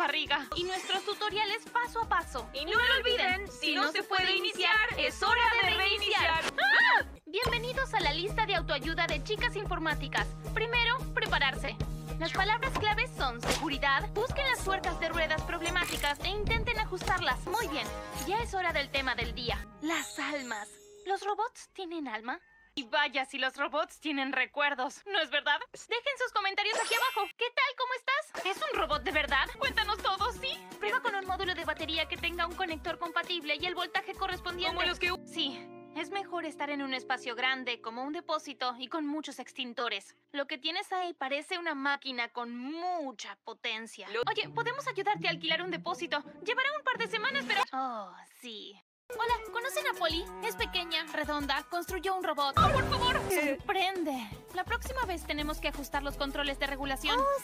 barriga. Y nuestros tutoriales paso a paso. Y no lo olviden, si no se puede iniciar, es hora de reiniciar. ¡Ah! Bienvenidos a la lista de autoayuda de chicas informáticas. Primero, prepararse. Las palabras claves son seguridad, busquen las tuercas de ruedas problemáticas e intenten ajustarlas. Muy bien, ya es hora del tema del día. Las almas. ¿Los robots tienen alma? Y vaya si los robots tienen recuerdos, ¿no es verdad? Dejen sus comentarios aquí abajo. ¿Qué tal? ¿Cómo estás? ¿Es un robot de verdad? Cuéntanos todo, ¿sí? Prueba con un módulo de batería que tenga un conector compatible y el voltaje correspondiente. Como los que... Sí, es mejor estar en un espacio grande, como un depósito, y con muchos extintores. Lo que tienes ahí parece una máquina con mucha potencia. Oye, ¿podemos ayudarte a alquilar un depósito? Llevará un par de semanas, pero... Oh, sí. Hola, ¿conocen a Polly? Es pequeña, redonda, construyó un robot. ¡Oh, por favor! ¡Sorprende! La próxima vez tenemos que ajustar los controles de regulación. Oh,